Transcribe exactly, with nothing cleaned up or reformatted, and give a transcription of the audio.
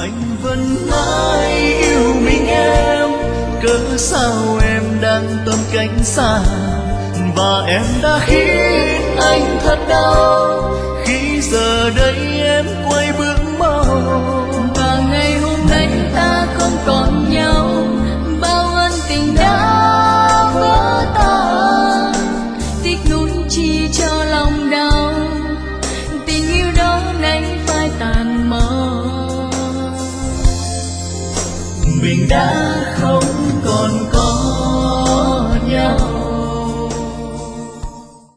anh vẫn mãi yêu mình em, cớ sao em đang tâm cách xa, và em đã khiến anh thật đau khi giờ đây em quay bước mau. Và ngày hôm nay ta không còn nhau, bao ân tình đã vỡ tan, tiếc nuối chi cho lòng đau, tình yêu đó nay phai tàn màu. Mình đã không còn có